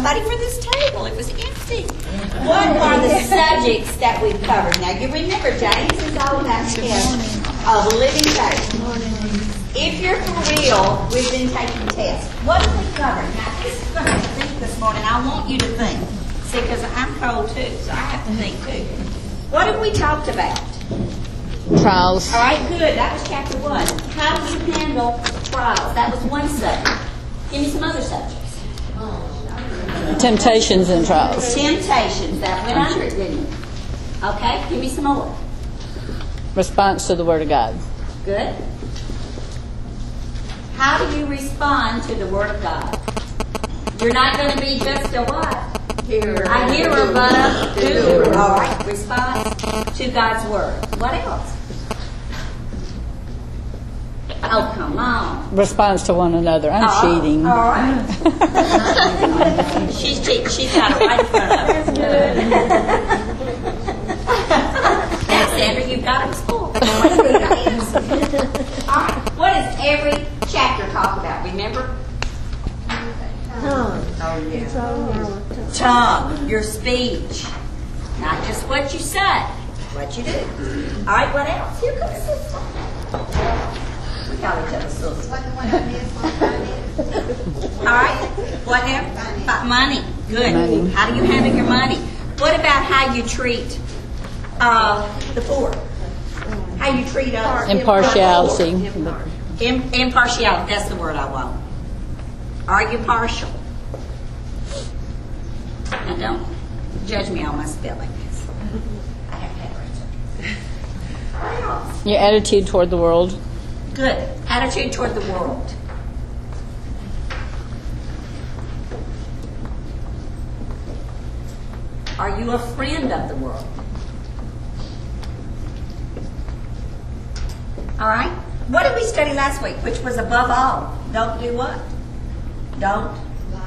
somebody for this table. It was empty. What are the subjects that we've covered? Now, you remember, James is all about the gift of living faith. If you're for real, we've been taking tests. What have we covered? Now, this is going to think this morning. I want you to think. See, because I'm cold too, so I have to think too. What have we talked about? Trials. All right, good. That was chapter 1. How do you handle trials? That was one subject. Give me some other subjects. Temptations and trials. Temptations. That went under it, didn't it? Okay, give me some more. Response to the Word of God. Good. How do you respond to the Word of God? You're not going to be just a what? A hearer, but a doer. All right. Response to God's Word. What else? Oh, come on. Response to one another. I'm cheating. All right. She's cheating. She's got it right in front of her. Now, Sandra, you've got it scored. All right. What does every chapter talk about? Remember? Tongue. Oh, yeah. Tongue. Your speech. Not just what you say. What you do. All right. What else? Here comes Sister. We call each other sisters. All right. What else? About money. Good. Money. How do you handle your money? What about how you treat the poor? How you treat others? Impartiality. Impartiality. That's the word I want. Are you partial? Now don't judge me on my spelling. I have to have it. What else? Your attitude toward the world. Good. Attitude toward the world. Are you a friend of the world? All right. What did we study last week? Which was above all. Don't do what? Don't.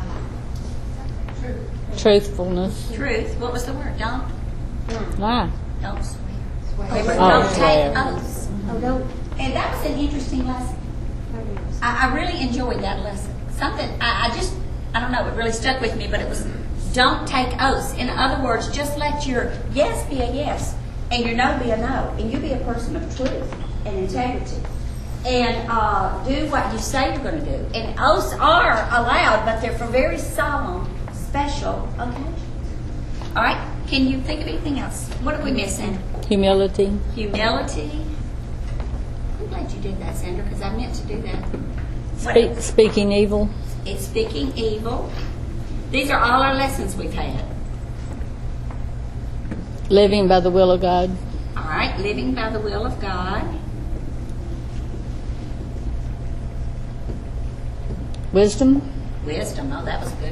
Truthfulness. Truth. What was the word? Don't. Lie. Don't swear. Oh, Don't swear. take oaths. Oh, don't. And that was an interesting lesson. I really enjoyed that lesson. Something, I don't know, it really stuck with me, but it was, don't take oaths. In other words, just let your yes be a yes, and your no be a no, and you be a person of truth and integrity. And do what you say you're going to do. And oaths are allowed, but they're for very solemn, special occasions. All right? Can you think of anything else? What are we missing? Humility. Humility. I'm glad you did that, Sandra, because I meant to do that. What else? Speaking evil. It's speaking evil. These are all our lessons we've had. Living by the will of God. All right, living by the will of God. Wisdom. Wisdom. Oh, that was good.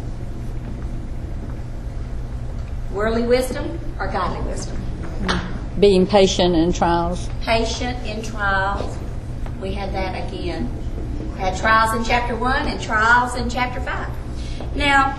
Worldly wisdom or godly wisdom? Being patient in trials. Patient in trials. We had that again. We had trials in chapter 1 and trials in chapter 5. Now,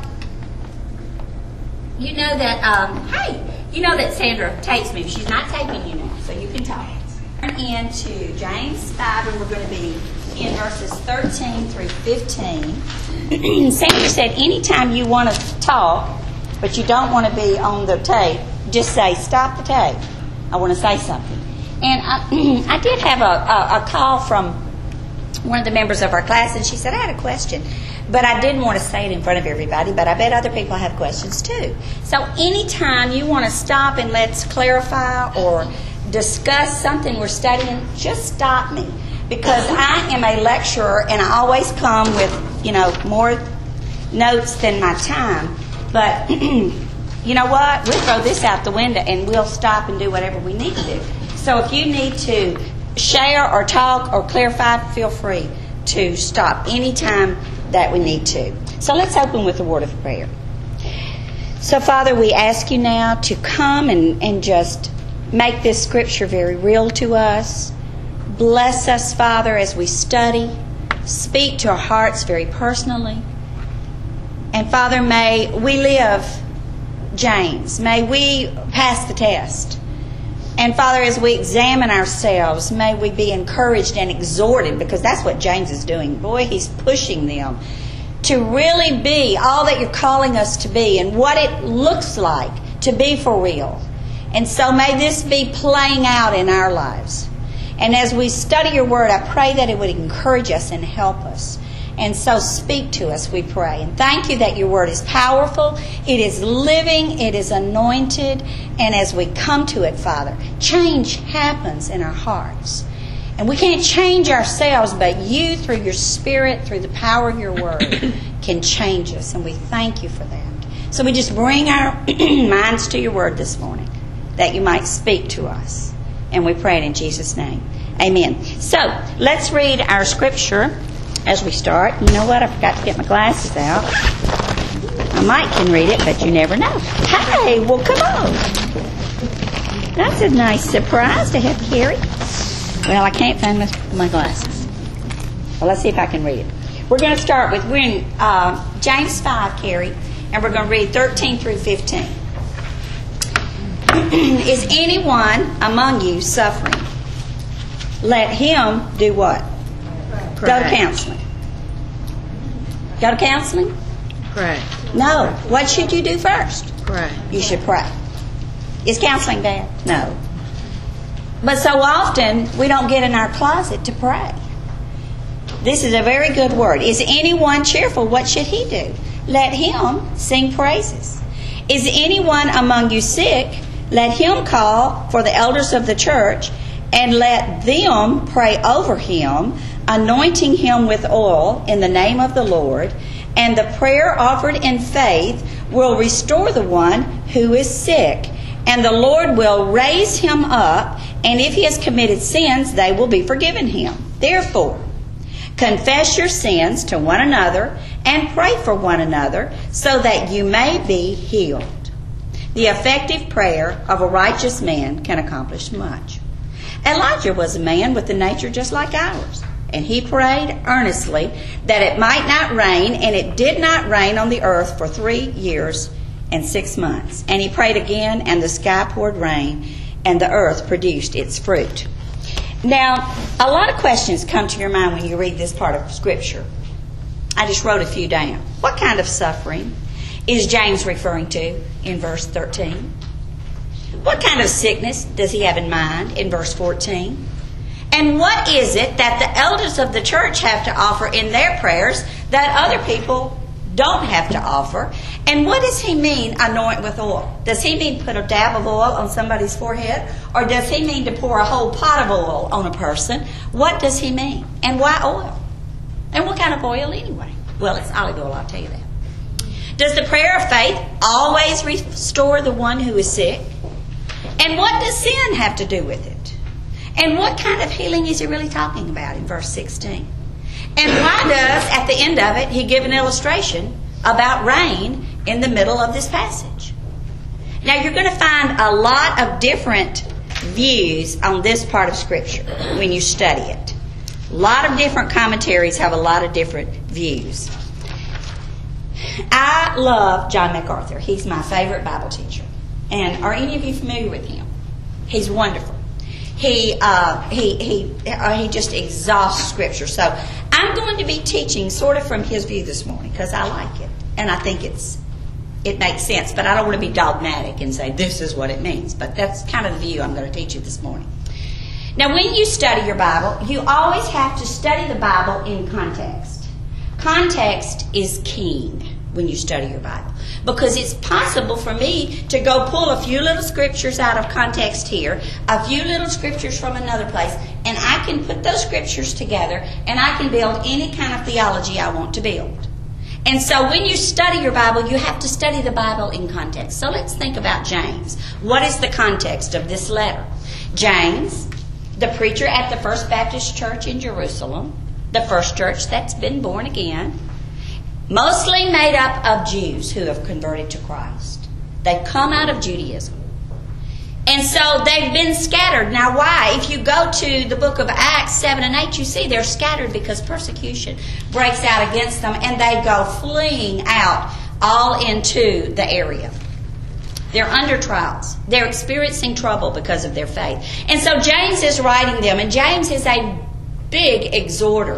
you know that Sandra tapes me. She's not taping you now, so you can talk. Turn into James 5, and we're going to be in verses 13 through 15. Sandra said anytime you want to talk, but you don't want to be on the tape, just say, stop the tape. I want to say something. And I did have a call from one of the members of our class, and she said, I had a question. But I didn't want to say it in front of everybody, but I bet other people have questions too. So anytime you want to stop and let's clarify or discuss something we're studying, just stop me. Because I am a lecturer, and I always come with, more notes than my time. But you know what? We'll throw this out the window, and we'll stop and do whatever we need to do. So if you need to share or talk or clarify, feel free to stop anytime that we need to. So let's open with a word of prayer. So, Father, we ask you now to come and just make this scripture very real to us. Bless us, Father, as we study. Speak to our hearts very personally. And, Father, may we live James. May we pass the test. And, Father, as we examine ourselves, may we be encouraged and exhorted, because that's what James is doing. Boy, he's pushing them to really be all that you're calling us to be and what it looks like to be for real. And so may this be playing out in our lives. And as we study your word, I pray that it would encourage us and help us. And so speak to us, we pray. And thank you that your word is powerful, it is living, it is anointed. And as we come to it, Father, change happens in our hearts. And we can't change ourselves, but you, through your Spirit, through the power of your word, can change us. And we thank you for that. So we just bring our minds to your word this morning, that you might speak to us. And we pray it in Jesus' name. Amen. So let's read our scripture as we start. You know what? I forgot to get my glasses out. I might can read it, but you never know. Hey, well, come on. That's a nice surprise to have Carrie. Well, I can't find my glasses. Well, let's see if I can read it. We're going to start with, we're in James 5, Carrie, and we're going to read 13 through 15. Is anyone among you suffering? Let him do what? Pray. Go to counseling. Go to counseling? Pray. No. What should you do first? Pray. You should pray. Is counseling bad? No. But so often, we don't get in our closet to pray. This is a very good word. Is anyone cheerful? What should he do? Let him sing praises. Is anyone among you sick? Let him call for the elders of the church, and let them pray over him, anointing him with oil in the name of the Lord. And the prayer offered in faith will restore the one who is sick, and the Lord will raise him up, and if he has committed sins, they will be forgiven him. Therefore, confess your sins to one another and pray for one another so that you may be healed. The effective prayer of a righteous man can accomplish much. Elijah was a man with a nature just like ours, and he prayed earnestly that it might not rain, and it did not rain on the earth for 3 years and 6 months. And he prayed again, and the sky poured rain, and the earth produced its fruit. Now, a lot of questions come to your mind when you read this part of Scripture. I just wrote a few down. What kind of suffering is James referring to in verse 13? What kind of sickness does he have in mind in verse 14? And what is it that the elders of the church have to offer in their prayers that other people don't have to offer? And what does he mean, anoint with oil? Does he mean put a dab of oil on somebody's forehead? Or does he mean to pour a whole pot of oil on a person? What does he mean? And why oil? And what kind of oil anyway? Well, it's olive oil, I'll tell you that. Does the prayer of faith always restore the one who is sick? And what does sin have to do with it? And what kind of healing is he really talking about in verse 16? And why does, at the end of it, he give an illustration about rain in the middle of this passage? Now, you're going to find a lot of different views on this part of Scripture when you study it. A lot of different commentaries have a lot of different views. I love John MacArthur. He's my favorite Bible teacher. And are any of you familiar with him? He's wonderful. He just exhausts Scripture. So I'm going to be teaching sort of from his view this morning because I like it. And I think it makes sense. But I don't want to be dogmatic and say this is what it means. But that's kind of the view I'm going to teach you this morning. Now, when you study your Bible, you always have to study the Bible in context. Context is king when you study your Bible. Because it's possible for me to go pull a few little scriptures out of context here, a few little scriptures from another place, and I can put those scriptures together and I can build any kind of theology I want to build. And so when you study your Bible, you have to study the Bible in context. So let's think about James. What is the context of this letter? James, the preacher at the First Baptist Church in Jerusalem, the first church that's been born again, mostly made up of Jews who have converted to Christ. They've come out of Judaism. And so they've been scattered. Now why? If you go to the book of Acts 7 and 8, you see they're scattered because persecution breaks out against them and they go fleeing out all into the area. They're under trials. They're experiencing trouble because of their faith. And so James is writing them, and James is a big exhorter.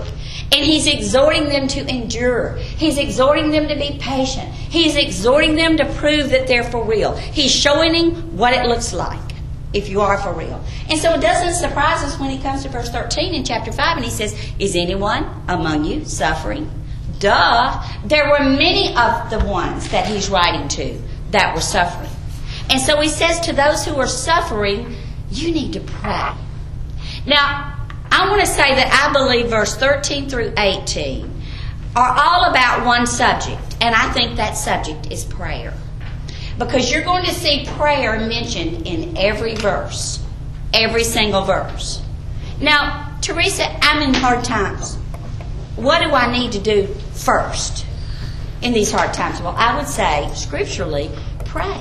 And he's exhorting them to endure. He's exhorting them to be patient. He's exhorting them to prove that they're for real. He's showing them what it looks like if you are for real. And so it doesn't surprise us when he comes to verse 13 in chapter 5 and he says, is anyone among you suffering? Duh. There were many of the ones that he's writing to that were suffering. And so he says to those who are suffering, you need to pray. Now, I want to say that I believe verse 13 through 18 are all about one subject, and I think that subject is prayer. Because you're going to see prayer mentioned in every verse, every single verse. Now, Teresa, I'm in hard times. What do I need to do first in these hard times? Well, I would say, scripturally, pray.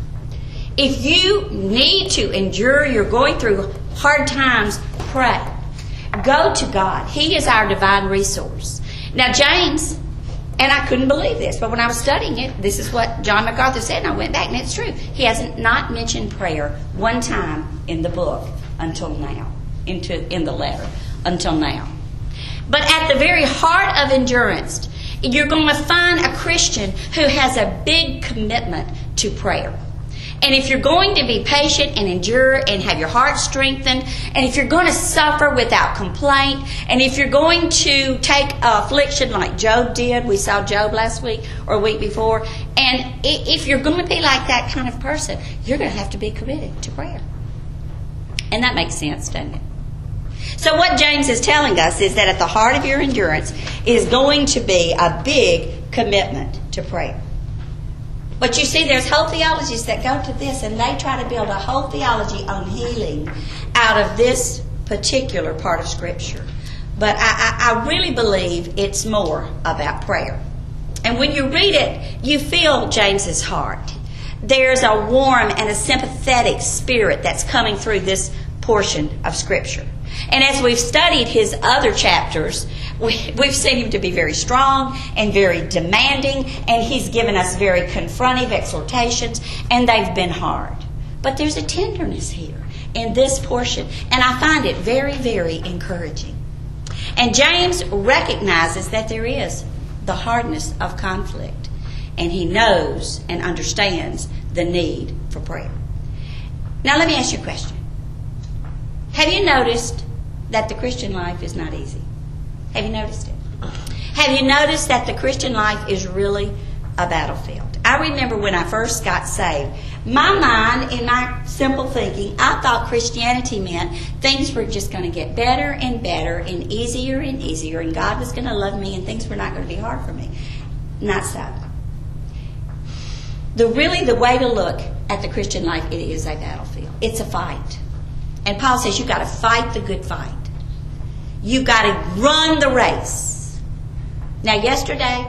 If you need to endure, you're going through hard times, pray. Go to God. He is our divine resource. Now, James, and I couldn't believe this, but when I was studying it, this is what John MacArthur said, and I went back, and it's true. He hasn't not mentioned prayer one time in the book until now, in the letter, until now. But at the very heart of endurance, you're going to find a Christian who has a big commitment to prayer. And if you're going to be patient and endure and have your heart strengthened, and if you're going to suffer without complaint, and if you're going to take affliction like Job did, we saw Job last week or a week before, and if you're going to be like that kind of person, you're going to have to be committed to prayer. And that makes sense, doesn't it? So what James is telling us is that at the heart of your endurance is going to be a big commitment to prayer. But you see, there's whole theologies that go to this, and they try to build a whole theology on healing out of this particular part of Scripture. But I really believe it's more about prayer. And when you read it, you feel James's heart. There's a warm and a sympathetic spirit that's coming through this portion of Scripture. And as we've studied his other chapters, we've seen him to be very strong and very demanding, and he's given us very confrontive exhortations, and they've been hard. But there's a tenderness here in this portion, and I find it very, very encouraging. And James recognizes that there is the hardness of conflict, and he knows and understands the need for prayer. Now let me ask you a question. Have you noticed that the Christian life is not easy? Have you noticed it? Have you noticed that the Christian life is really a battlefield? I remember when I first got saved, my mind, in my simple thinking, I thought Christianity meant things were just going to get better and better and easier, and God was going to love me and things were not going to be hard for me. Not so. The way to look at the Christian life, it is a battlefield. It's a fight. And Paul says you've got to fight the good fight. You've got to run the race. Now, yesterday,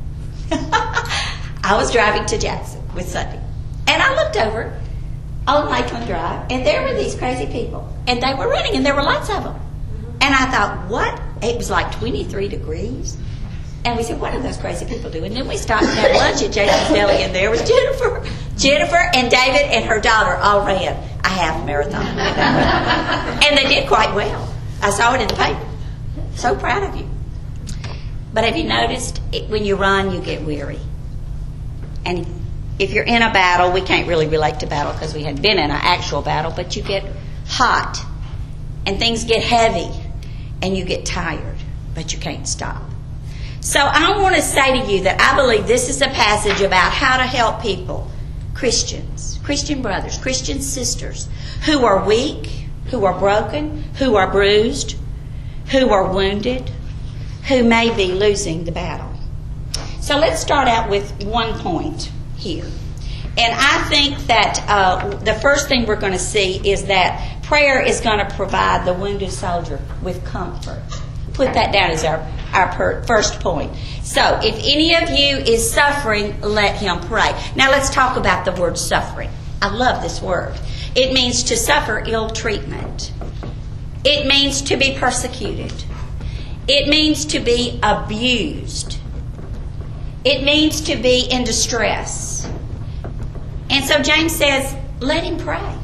I was driving to Jackson with Sunday. And I looked over on Lakeland Drive, and there were these crazy people. And they were running, and there were lots of them. And I thought, what? It was like 23 degrees. And we said, what are those crazy people doing? And then we stopped and had lunch at Jason's Deli, and there was Jennifer and David and her daughter all ran a half marathon. And they did quite well. I saw it in the paper. So proud of you. But have you noticed, when you run, you get weary. And if you're in a battle, we can't really relate to battle because we hadn't been in an actual battle, but you get hot, and things get heavy, and you get tired, but you can't stop. So I want to say to you that I believe this is a passage about how to help people, Christians, Christian brothers, Christian sisters, who are weak, who are broken, who are bruised, who are wounded, who may be losing the battle. So let's start out with one point here. And I think that the first thing we're going to see is that prayer is going to provide the wounded soldier with comfort. Put that down as our first point. So, if any of you is suffering, let him pray. Now, let's talk about the word suffering. I love this word. It means to suffer ill treatment. It means to be persecuted. It means to be abused. It means to be in distress. And so James says, let him pray.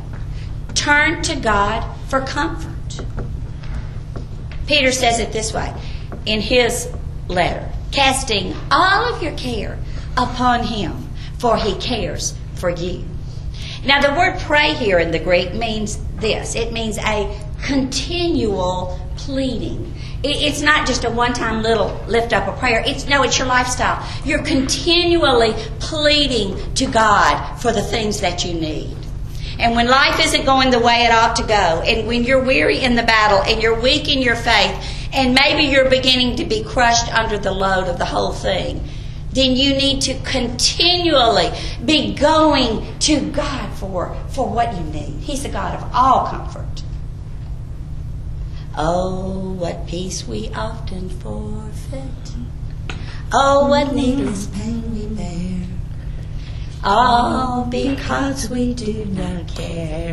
Turn to God for comfort. Peter says it this way in his letter, casting all of your care upon him, for he cares for you. Now, the word pray here in the Greek means this. It means a continual pleading. It's not just a one-time little lift up a prayer. It's your lifestyle. You're continually pleading to God for the things that you need. And when life isn't going the way it ought to go, and when you're weary in the battle, and you're weak in your faith, and maybe you're beginning to be crushed under the load of the whole thing, then you need to continually be going to God for what you need. He's the God of all comfort. Oh, what peace we often forfeit. Oh, what needless pain we bear. All because we do not carry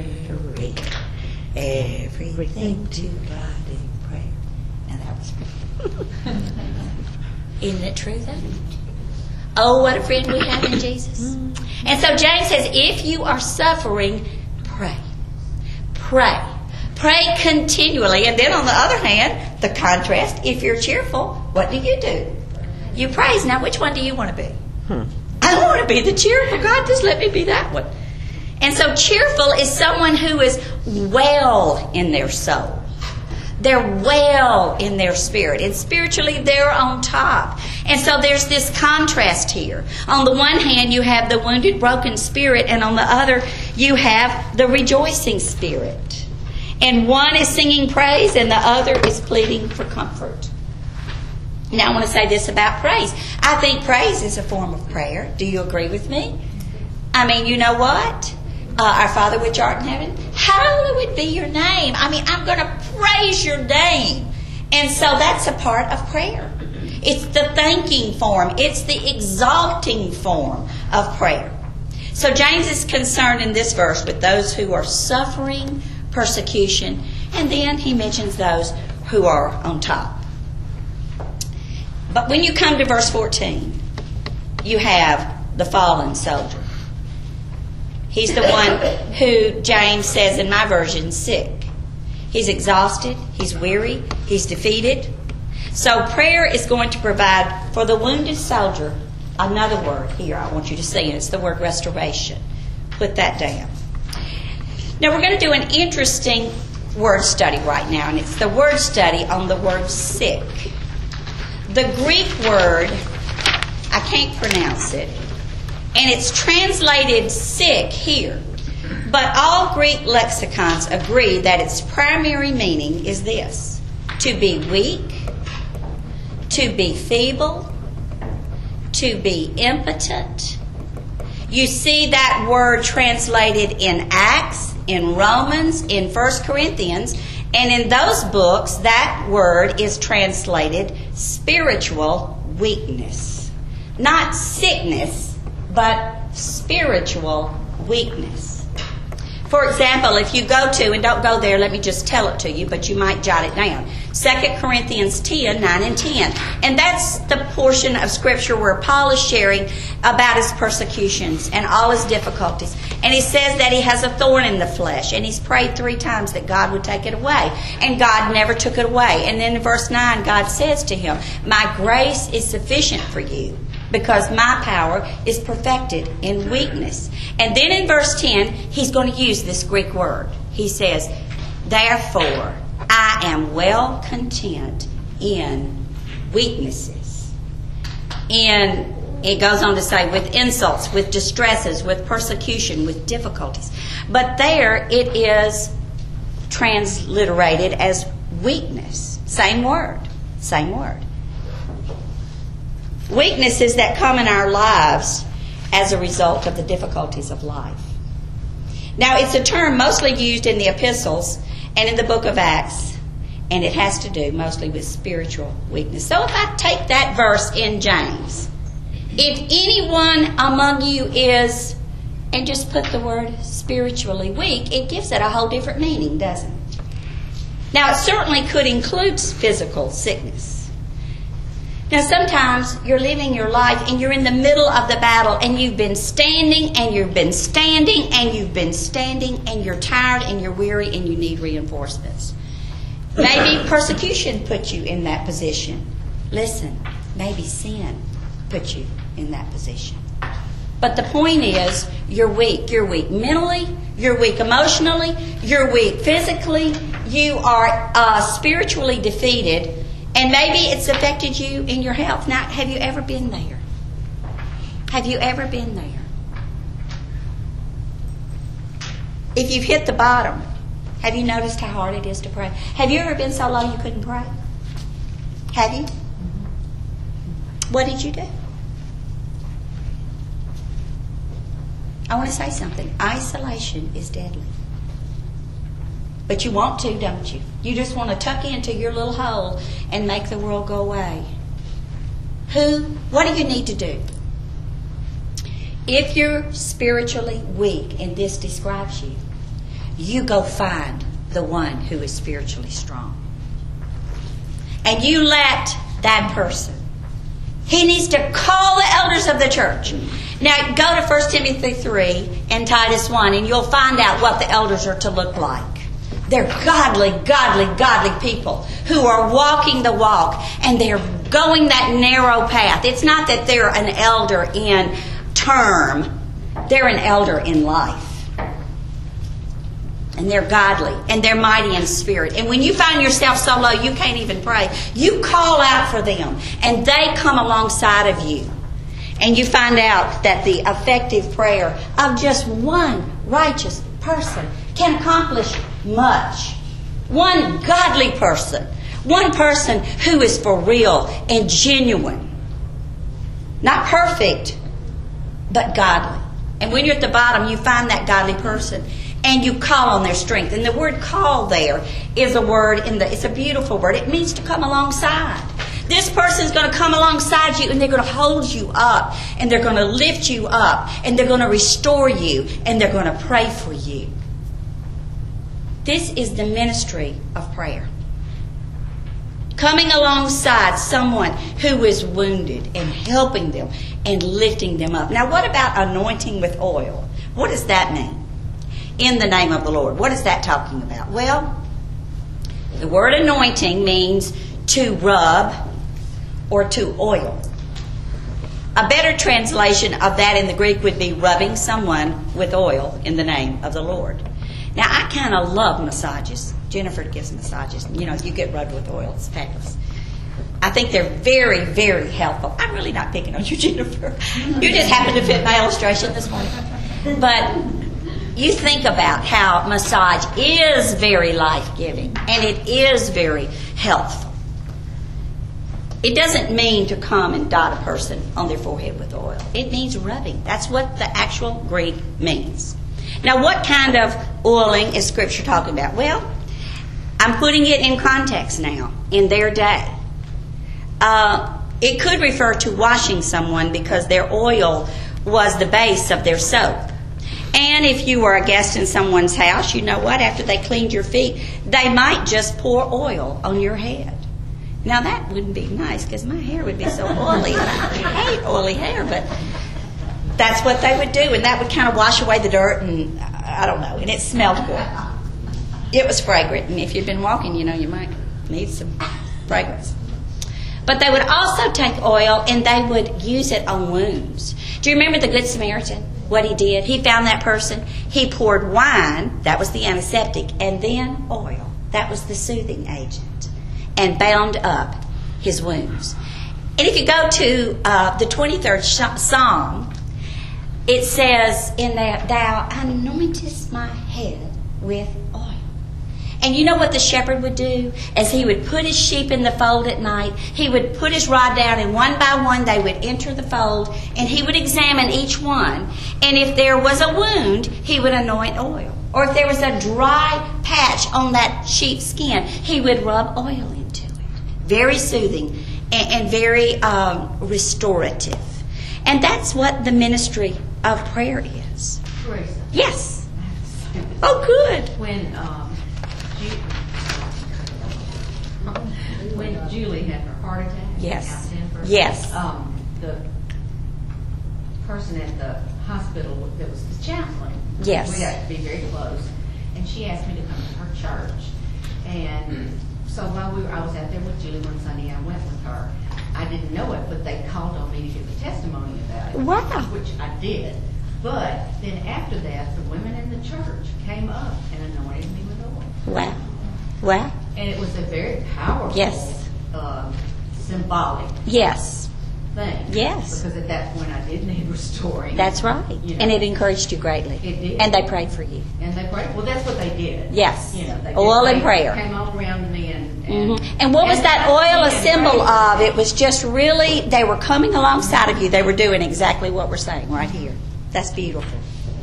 everything to God in prayer. Now that was pretty. Isn't it true though? Oh, what a friend we have in Jesus. And so James says, if you are suffering, pray. Pray. Pray continually. And then on the other hand, the contrast, if you're cheerful, what do? You praise. Now, which one do you want to be? I don't want to be the cheerful. God, just let me be that one. And so cheerful is someone who is well in their soul. They're well in their spirit. And spiritually, they're on top. And so there's this contrast here. On the one hand, you have the wounded, broken spirit. And on the other, you have the rejoicing spirit. And one is singing praise and the other is pleading for comfort. Now I want to say this about praise. I think praise is a form of prayer. Do you agree with me? I mean, you know what? Our Father which art in heaven, hallowed be your name. I mean, I'm going to praise your name. And so that's a part of prayer. It's the thanking form. It's the exalting form of prayer. So James is concerned in this verse with those who are suffering persecution, and then he mentions those who are on top. But when you come to verse 14, you have the fallen soldier. He's the one who James says in my version, sick. He's exhausted, he's weary, he's defeated. So prayer is going to provide for the wounded soldier another word here I want you to see, and it's the word restoration. Put that down. Now we're going to do an interesting word study right now, and it's the word study on the word sick. The Greek word, I can't pronounce it, and it's translated sick here. But all Greek lexicons agree that its primary meaning is this: to be weak, to be feeble, to be impotent. You see that word translated in Acts, in Romans, in 1 Corinthians, and in those books that word is translated spiritual weakness. Not sickness, but spiritual weakness. For example, if you go to, and don't go there, let me just tell it to you, but you might jot it down. 2 Corinthians 10, 9 and 10. And that's the portion of Scripture where Paul is sharing about his persecutions and all his difficulties. And he says that he has a thorn in the flesh. And he's prayed 3 times that God would take it away. And God never took it away. And then in verse 9, God says to him, my grace is sufficient for you, because my power is perfected in weakness. And then in verse 10, he's going to use this Greek word. He says, therefore, I am well content in weaknesses. And it goes on to say, with insults, with distresses, with persecution, with difficulties. But there it is transliterated as weakness. Same word. Same word. Weaknesses that come in our lives as a result of the difficulties of life. Now, it's a term mostly used in the epistles and in the book of Acts, and it has to do mostly with spiritual weakness. So if I take that verse in James, if anyone among you is, and just put the word spiritually weak, it gives it a whole different meaning, doesn't it? Now, it certainly could include physical sickness. Now, sometimes you're living your life and you're in the middle of the battle and you've been standing and you've been standing and you've been standing and you're tired and you're weary and you need reinforcements. Maybe persecution put you in that position. Listen, maybe sin put you in that position. But the point is, you're weak. You're weak mentally, you're weak emotionally, you're weak physically, you are spiritually defeated, and maybe it's affected you in your health. Now, have you ever been there? Have you ever been there? If you've hit the bottom, have you noticed how hard it is to pray? Have you ever been so low you couldn't pray? Have you? What did you do? I want to say something. Isolation is deadly. But you want to, don't you? You just want to tuck into your little hole and make the world go away. What do you need to do? If you're spiritually weak, and this describes you, you go find the one who is spiritually strong. And you let that person, he needs to call the elders of the church. Now, go to 1 Timothy 3 and Titus 1, and you'll find out what the elders are to look like. They're godly, godly, godly people who are walking the walk, and they're going that narrow path. It's not that they're an elder in term. They're an elder in life. And they're godly, and they're mighty in spirit. And when you find yourself so low you can't even pray, you call out for them, and they come alongside of you. And you find out that the effective prayer of just one righteous person can accomplish much. One godly person. One person who is for real and genuine. Not perfect, but godly. And when you're at the bottom, you find that godly person and you call on their strength. And the word call there is a word it's a beautiful word. It means to come alongside. This person's going to come alongside you, and they're going to hold you up, and they're going to lift you up, and they're going to restore you, and they're going to pray for you. This is the ministry of prayer. Coming alongside someone who is wounded and helping them and lifting them up. Now, what about anointing with oil? What does that mean? In the name of the Lord. What is that talking about? Well, the word anointing means to rub or to oil. A better translation of that in the Greek would be rubbing someone with oil in the name of the Lord. Now, I kind of love massages. Jennifer gives massages. You know, you get rubbed with oil. It's fabulous. I think they're very, very helpful. I'm really not picking on you, Jennifer. You just happened to fit my illustration this morning. But you think about how massage is very life-giving, and it is very helpful. It doesn't mean to come and dot a person on their forehead with oil. It means rubbing. That's what the actual Greek means. Now, what kind of oiling is Scripture talking about? Well, I'm putting it in context now, in their day. It could refer to washing someone because their oil was the base of their soap. And if you were a guest in someone's house, you know what? After they cleaned your feet, they might just pour oil on your head. Now, that wouldn't be nice because my hair would be so oily. And I hate oily hair, but that's what they would do. And that would kind of wash away the dirt and, I don't know, and it smelled good. It was fragrant. And if you'd been walking, you know, you might need some fragrance. But they would also take oil and they would use it on wounds. Do you remember the Good Samaritan? What he did? He found that person. He poured wine. That was the antiseptic. And then oil. That was the soothing agent. And bound up his wounds. And if you go to the 23rd Psalm, it says in that, "Thou anointest my head with oil." And you know what the shepherd would do? As he would put his sheep in the fold at night, he would put his rod down, and one by one they would enter the fold, and he would examine each one. And if there was a wound, he would anoint oil. Or if there was a dry patch on that sheep's skin, he would rub oil into it. Very soothing and very restorative. And that's what the ministry of prayer is. Teresa. Yes. Oh, good. When Julie had her heart attack, Yes. out Denver, Yes. The person at the hospital that was the chaplain, Yes. we got to be very close, and she asked me to come to her church. And so while I was out there with Julie one Sunday, I went with her. I didn't know it, but they called on me to give a testimony about it. Wow. Which I did. But then after that, the women in the church came up and anointed me with oil. Wow. Wow. And it was a very powerful, Yes. symbolic Yes. thing. Yes. Because at that point I did need restoring. That's right. You know. And it encouraged you greatly. It did. And they prayed for you. And they prayed. Well, that's what they did. Yes. You know, they Oil did. and prayer. They came all around me and And what was that oil a and symbol prayed. of? It was just really, they were coming alongside of you. They were doing exactly what we're saying right here. That's beautiful.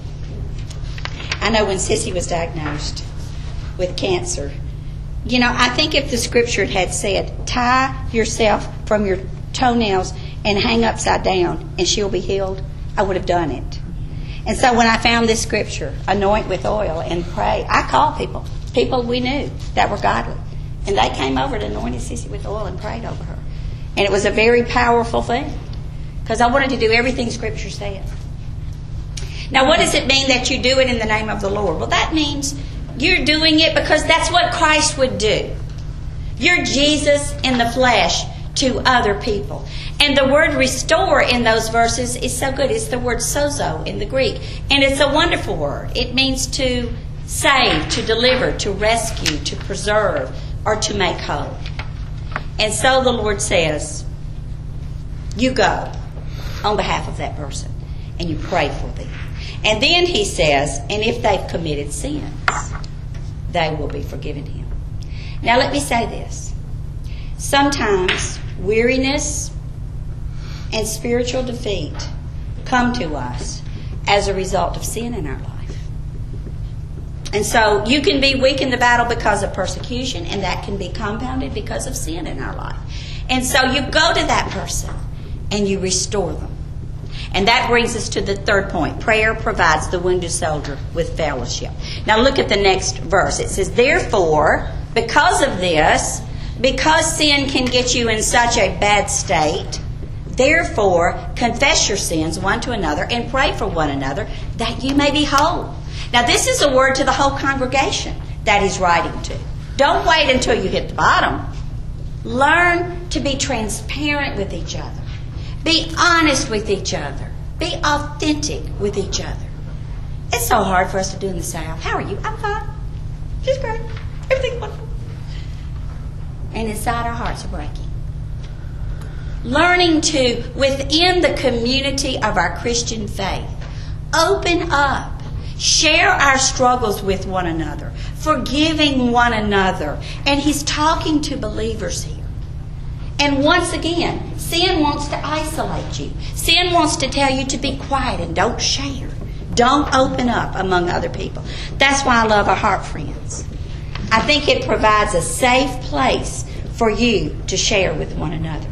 I know when Sissy was diagnosed with cancer, you know, I think if the scripture had said, tie yourself from your toenails and hang upside down and she'll be healed, I would have done it. And so when I found this scripture, anoint with oil and pray, I called people we knew that were godly. And they came over to anoint Sissy with oil and prayed over her. And it was a very powerful thing because I wanted to do everything scripture said. Now, what does it mean that you do it in the name of the Lord? Well, that means you're doing it because that's what Christ would do. You're Jesus in the flesh to other people. And the word restore in those verses is so good. It's the word sozo in the Greek. And it's a wonderful word. It means to save, to deliver, to rescue, to preserve, or to make whole. And so the Lord says, you go on behalf of that person and you pray for them. And then he says, and if they've committed sins, they will be forgiven him. Now let me say this. Sometimes weariness and spiritual defeat come to us as a result of sin in our life. And so you can be weak in the battle because of persecution, and that can be compounded because of sin in our life. And so you go to that person and you restore them. And that brings us to the third point. Prayer provides the wounded soldier with fellowship. Now look at the next verse. It says, therefore, because of this, because sin can get you in such a bad state, therefore, confess your sins one to another and pray for one another that you may be whole. Now this is a word to the whole congregation that he's writing to. Don't wait until you hit the bottom. Learn to be transparent with each other. Be honest with each other. Be authentic with each other. It's so hard for us to do in the South. How are you? I'm fine. Just great. Everything's wonderful. And inside our hearts are breaking. Learning to, within the community of our Christian faith, open up. Share our struggles with one another. Forgiving one another. And he's talking to believers here. And once again, sin wants to isolate you. Sin wants to tell you to be quiet and don't share. Don't open up among other people. That's why I love our Heart Friends. I think it provides a safe place for you to share with one another.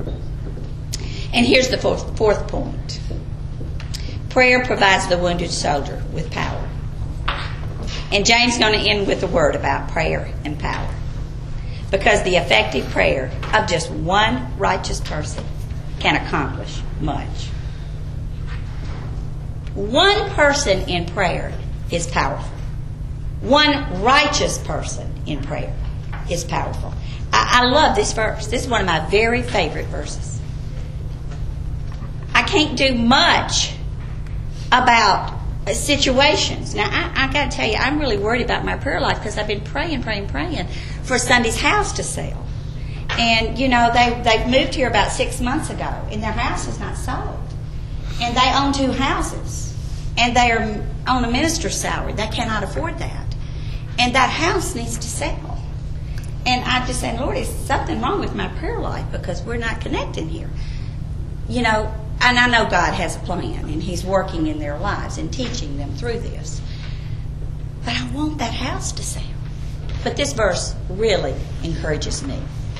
And here's the fourth point. Prayer provides the wounded soldier with power. And James is going to end with a word about prayer and power. Because the effective prayer of just one righteous person can accomplish much. One person in prayer is powerful. One righteous person in prayer is powerful. I love this verse. This is one of my very favorite verses. I can't do much about situations. Now, I got to tell you, I'm really worried about my prayer life because I've been praying for Sunday's house to sell. And, you know, they've moved here about 6 months ago, and their house is not sold. And they own 2 houses, and they are on a minister's salary. They cannot afford that. And that house needs to sell. And I'm just saying, Lord, is something wrong with my prayer life because we're not connecting here. You know, and I know God has a plan, and he's working in their lives and teaching them through this. But I want that house to sell. But this verse really encourages me.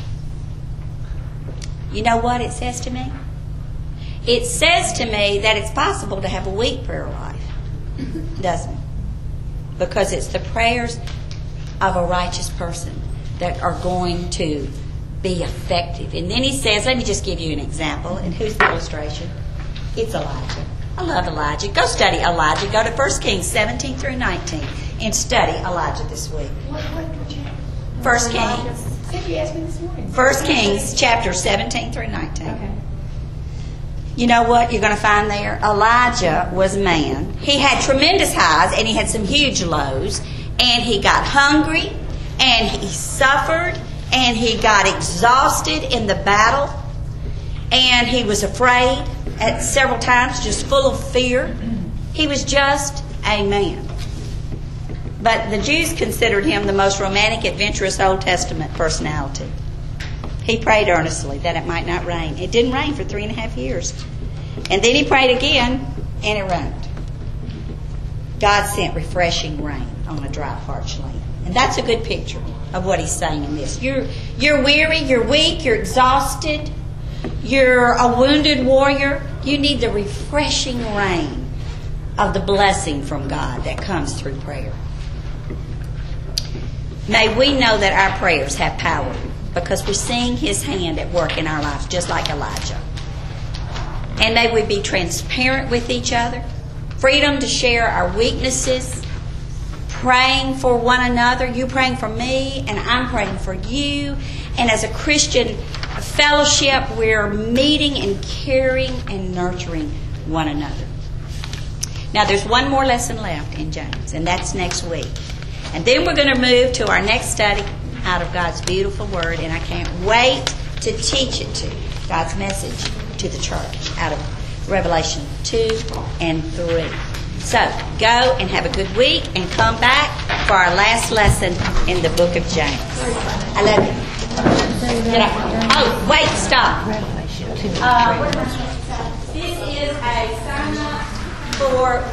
You know what it says to me? It says to me that it's possible to have a weak prayer life, doesn't it? Because it's the prayers of a righteous person that are going to be effective. And then he says, let me just give you an example. And who's the illustration? It's Elijah. I love Elijah. Go study Elijah. Go to 1 Kings 17 through 19 and study Elijah this week. 1 Kings. think you asked me this morning. 1 Kings chapter 17 through 19. Okay. You know what you're going to find there? Elijah was a man. He had tremendous highs and he had some huge lows. And he got hungry and he suffered and he got exhausted in the battle. And he was afraid at several times, just full of fear. He was just a man. But the Jews considered him the most romantic, adventurous Old Testament personality. He prayed earnestly that it might not rain. It didn't rain for 3.5 years. And then he prayed again, and it rained. God sent refreshing rain on a dry, parched land. And that's a good picture of what he's saying in this. You're weary, you're weak, you're exhausted, you're a wounded warrior. You need the refreshing rain of the blessing from God that comes through prayer. May we know that our prayers have power because we're seeing his hand at work in our lives, just like Elijah. And may we be transparent with each other, freedom to share our weaknesses, praying for one another, you praying for me, and I'm praying for you. And as a Christian fellowship, we're meeting and caring and nurturing one another. Now, there's one more lesson left in James, and that's next week. And then we're going to move to our next study out of God's beautiful Word, and I can't wait to teach it to you, God's message to the church out of Revelation 2 and 3. So, go and have a good week and come back for our last lesson in the book of James. I love you. Oh, wait, stop. This is a sign up for